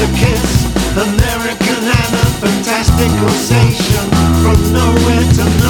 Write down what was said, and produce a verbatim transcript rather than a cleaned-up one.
a kiss, American and a fantastical station. From nowhere to